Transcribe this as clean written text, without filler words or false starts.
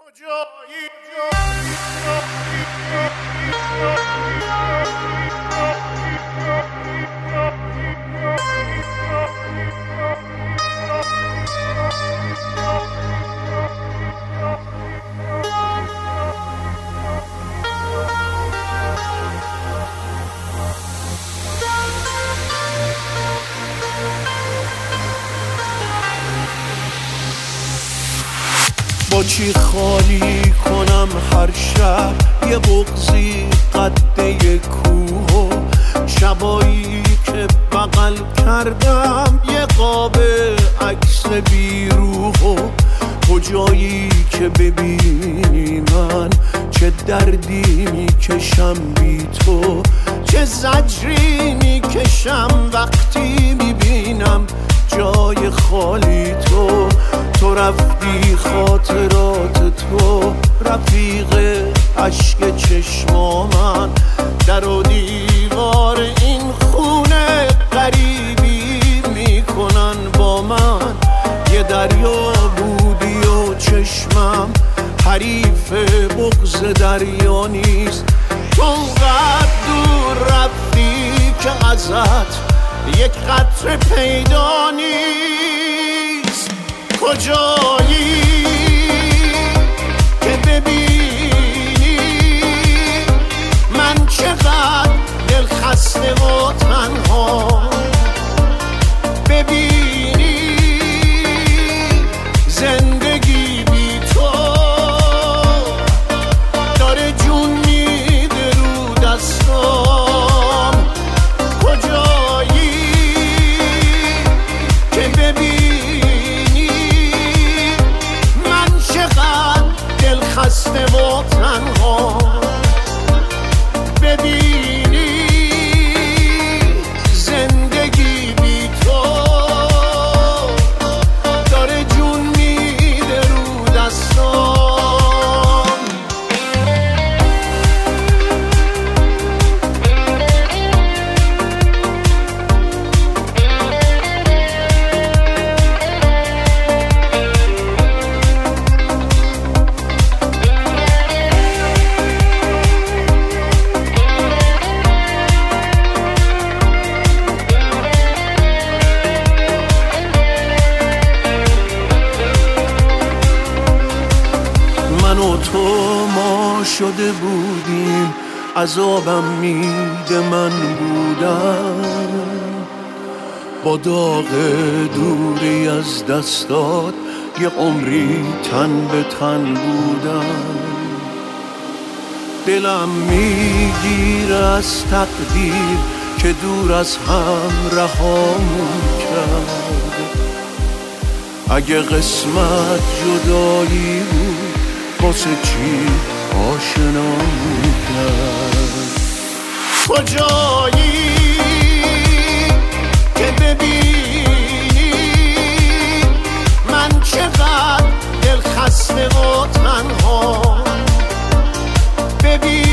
با چی خالی کنم هر شب یه بغضی قده کوه، شبایی که بغل کردم یه قاب عکس بیروح، کجایی که ببینی من چه دردی میکشم بی تو، چه زجری میکشم وقتی میبینم جای خالی تو. تو رفتی خاطرات تو رفیق عشق چشما من، در و دیوار این خونه غریبی میکنن با من. یه دریا بودی و چشمم حریف بغض دریا نیست، تو اونقدر دور رفتی که ازت یک قطره پیدا نیست. کجایی که ببینی من چقدر دل خسته و تنها، ببینی زندگی بی تو داره جون میده رو دستام. کجایی که ببینی من چقدر دل خسته و تنها، ببینی زندگی بی تو داره جون میده رو دستام. من و تو ما شده بودیم، عذابم میده من بودم، با داغ دوری از دستات یه عمری تن به تن بودم. دلم میگیره از تقدیر که دور از هم رهامون کرد. اگه قسمت جدایی بود واسه چی آشنامون کرد؟ کجایی که ببینی من چقدر دل خسته و تنها، ببینی